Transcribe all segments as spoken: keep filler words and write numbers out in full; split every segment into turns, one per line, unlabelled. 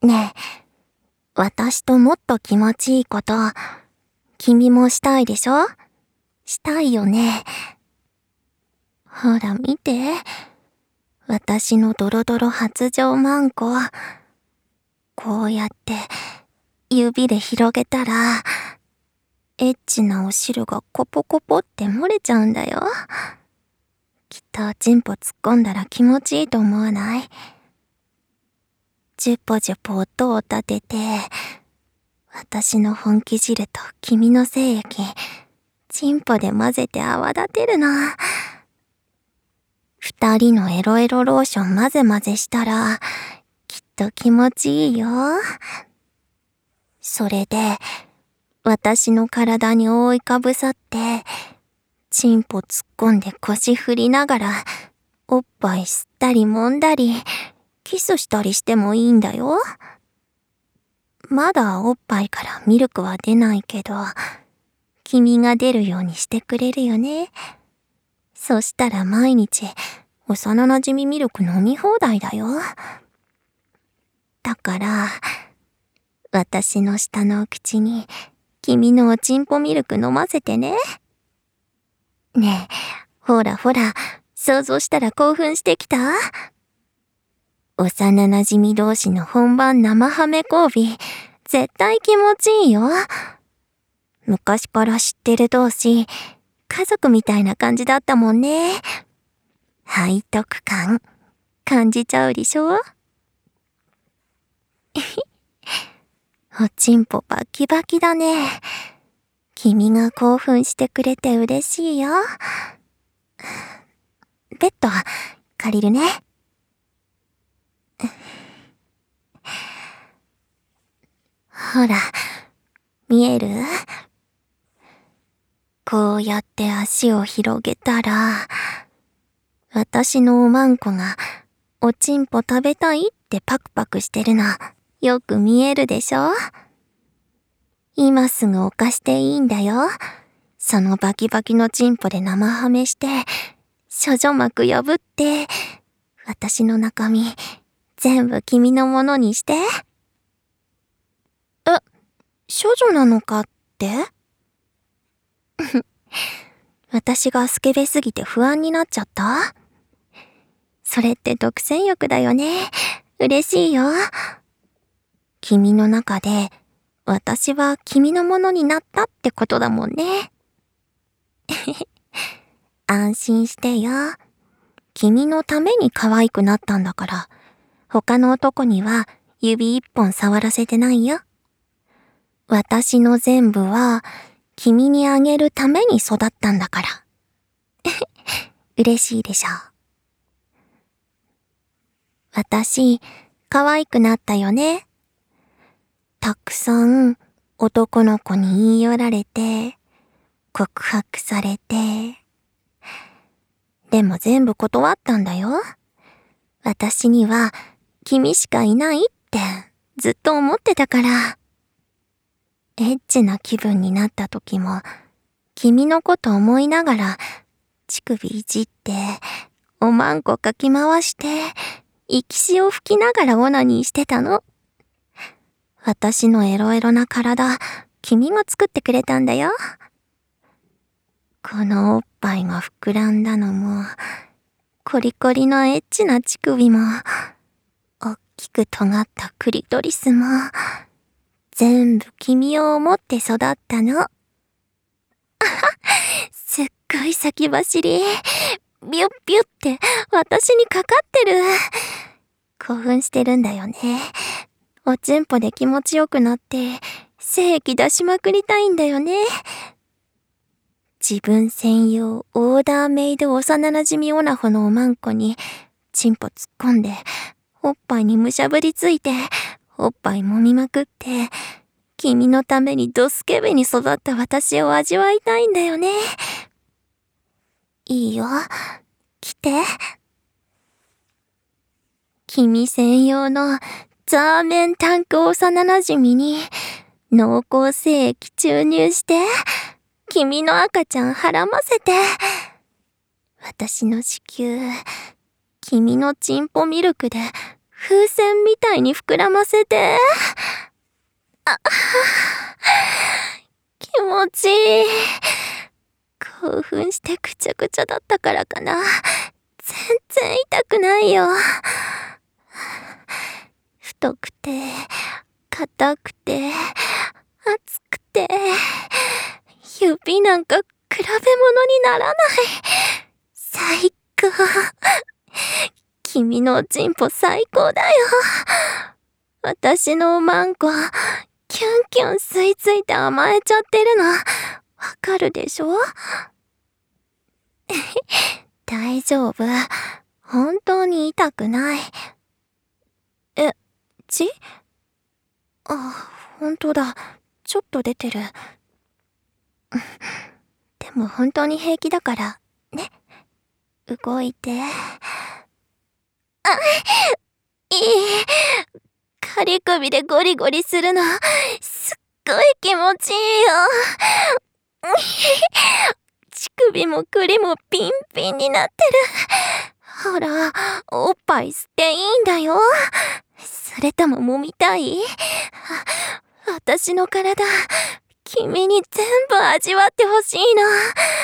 ねえ、私ともっと気持ちいいこと、君もしたいでしょ？したいよね。ほら見て。私のドロドロ発情マンコ。こうやって指で広げたら、エッチなお汁がコポコポって漏れちゃうんだよ。きっとチンポ突っ込んだら気持ちいいと思わない？ジュポジュポ音を立てて、私の本気汁と君の精液、チンポで混ぜて泡立てるの。二人のエロエロローション混ぜ混ぜしたら、きっと気持ちいいよ。それで、私の体に覆いかぶさって、チンポ突っ込んで腰振りながら、おっぱい吸ったり揉んだり、キスしたりしてもいいんだよ。まだおっぱいからミルクは出ないけど、君が出るようにしてくれるよね。そしたら毎日、幼馴染ミルク飲み放題だよ。だから、私の下のお口に、君のおちんぽミルク飲ませてね。ねえ、ほらほら、想像したら興奮してきた？幼馴染同士の本番生ハメ交尾、絶対気持ちいいよ。昔から知ってる同士、家族みたいな感じだったもんね。背徳感、感じちゃうでしょ？おちんぽバキバキだね。君が興奮してくれて嬉しいよ。ベッド、借りるね。ほら、見える？こうやって足を広げたら、私のおまんこがおちんぽ食べたいってパクパクしてるの、よく見えるでしょ？今すぐ犯していいんだよ。そのバキバキのチンポで生ハメして、処女膜破って、私の中身、全部君のものにして。え、処女なのかって？私がスケベすぎて不安になっちゃった？それって独占欲だよね。嬉しいよ。君の中で、私は君のものになったってことだもんね。安心してよ。君のために可愛くなったんだから、他の男には指一本触らせてないよ。私の全部は、君にあげるために育ったんだから。嬉しいでしょ。私、可愛くなったよね。たくさん男の子に言い寄られて、告白されて。でも全部断ったんだよ。私には君しかいないってずっと思ってたから。エッチな気分になった時も、君のこと思いながら、乳首いじって、おまんこかき回して、息しを吹きながらオナニーしてたの。私のエロエロな体、君が作ってくれたんだよ。このおっぱいが膨らんだのも、コリコリのエッチな乳首も、おっきく尖ったクリトリスも、全部君を思って育ったの。すっごい先走り。ビュッビュッって私にかかってる。興奮してるんだよね。おちんぽで気持ちよくなって、精液出しまくりたいんだよね。自分専用オーダーメイド幼馴染オナホのおまんこに、チンポ突っ込んで、おっぱいにむしゃぶりついて、おっぱい揉みまくって、君のためにドスケベに育った私を味わいたいんだよね。いいよ。来て。君専用のザーメンタンク幼馴染に濃厚精液注入して、君の赤ちゃんはらませて。私の子宮、君のチンポミルクで風船みたいに膨らませて。あ、気持ちいい。興奮してくちゃくちゃだったからかな。全然痛くないよ。太くて、硬くて、熱くて、指なんか比べ物にならない。最高。君のチンポ最高だよ。私のおまんこ、キュンキュン吸い付いて甘えちゃってるの、わかるでしょ？大丈夫。本当に痛くない。え、血？あ、本当だ。ちょっと出てる。でも本当に平気だから、ね。動いて。あ、いい。仮首でゴリゴリするの、すっごい気持ちいいよ。乳首も栗もピンピンになってる。ほら、おっぱい吸っていいんだよ。それとも揉みたい？私の体、君に全部味わってほしいの。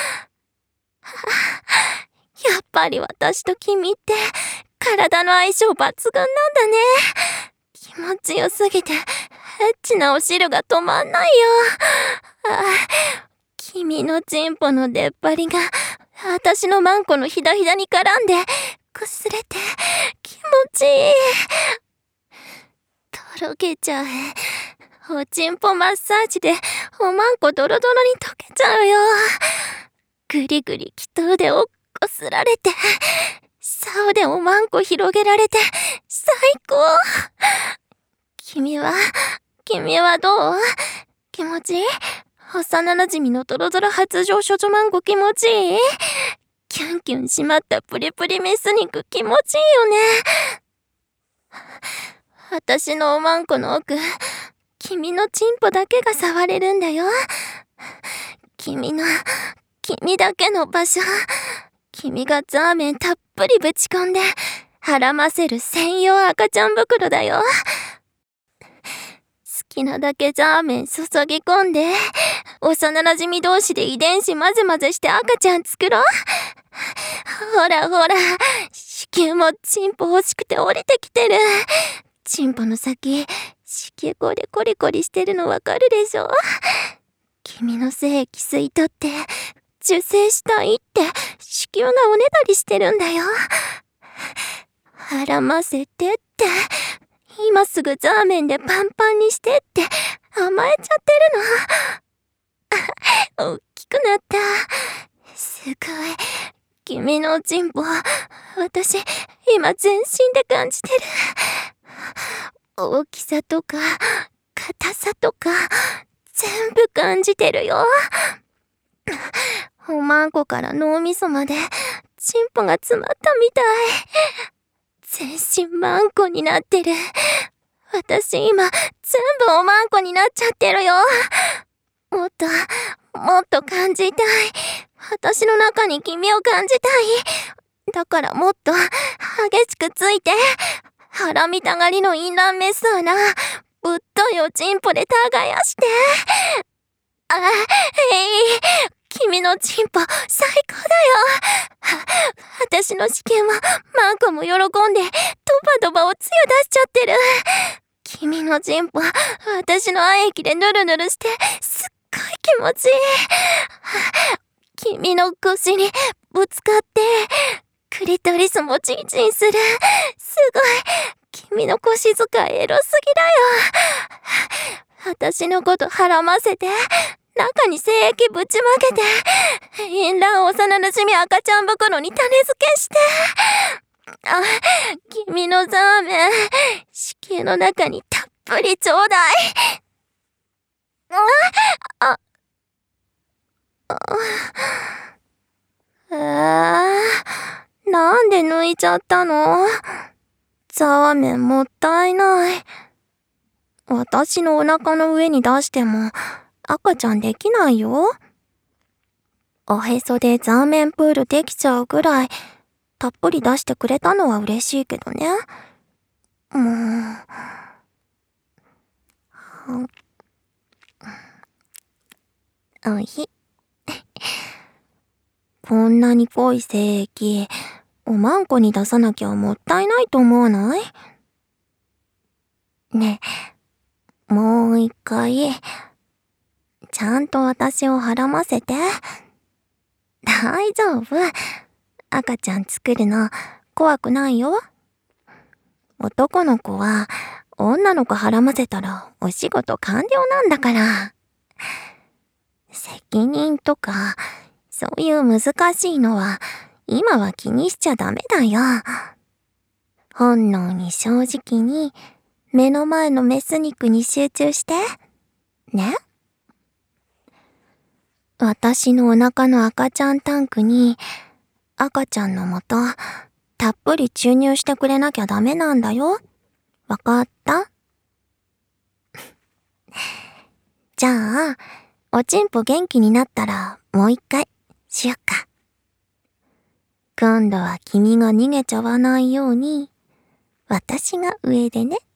やっぱり私と君って体の相性抜群なんだね。気持ちよすぎてエッチなお汁が止まんないよ。あ、君のチンポの出っ張りが私のマンコのひだひだに絡んで擦れて気持ちいい。とろけちゃう。おちんぽマッサージでおまんこドロドロに溶けちゃうよ。ぐりぐりきと腕をこすられて、竿でおまんこ広げられて最高。君は、君はどう？気持ちいい？幼馴染のドロドロ発情処女マンコ気持ちいい？キュンキュンしまったプリプリメス肉気持ちいいよね。私のおまんこの奥、君のチンポだけが触れるんだよ。君の、君だけの場所。君がザーメンたっぷりぶち込んで、はらませる専用赤ちゃん袋だよ。好きなだけザーメン注ぎ込んで、幼馴染同士で遺伝子混ぜ混ぜして赤ちゃん作ろう。ほらほら、子宮もチンポ欲しくて降りてきてる。チンポの先、子宮口でコリコリしてるのわかるでしょ？君の精液吸い取って、受精したいって子宮がおねだりしてるんだよ。はらませてって、今すぐザーメンでパンパンにしてって甘えちゃってるの。大きくなった。すごい。君のチンポ、私、今全身で感じてる。大きさとか、硬さとか、全部感じてるよ。おまんこから脳みそまで、チンポが詰まったみたい。全身マンコになってる。私今、全部おまんこになっちゃってるよ。もっと、もっと感じたい。私の中に君を感じたい。だからもっと、激しくついて。腹みたがりのインランメス穴、ぶっといおちんぽで耕して。あ、えい、君のチンポ、最高だよ。私の子宮も、マンコも喜んで、ドバドバおつゆ出しちゃってる。君のチンポ、私の愛液でヌルヌルして、すっごい気持ちいい。君の腰にぶつかって、クリトリスもチンチンする。すごい。君の腰使いエロすぎだよ。私のことはらませて、中に精液ぶちまけて、インラン幼馴染赤ちゃん袋に種付けして。あ、君のザーメン、子宮の中にたっぷりちょうだい。あ、あ、えー、なんで抜いちゃったの？ザーメンもったいない。私のお腹の上に出しても赤ちゃんできないよ。おへそでザーメンプールできちゃうぐらいたっぷり出してくれたのは嬉しいけどね。 もう。おいし。こんなに濃い精液、おまんこに出さなきゃもったいないと思わない？ねえ、もう一回、ちゃんと私をはらませて。大丈夫。赤ちゃん作るの怖くないよ。男の子は女の子はらませたらお仕事完了なんだから。責任とかそういう難しいのは今は気にしちゃダメだよ。本能に正直に目の前のメス肉に集中して。ね。私のお腹の赤ちゃんタンクに赤ちゃんの元たっぷり注入してくれなきゃダメなんだよ。わかった？じゃあ、おちんぽ元気になったらもう一回しよっか。今度は君が逃げちゃわないように私が上でね。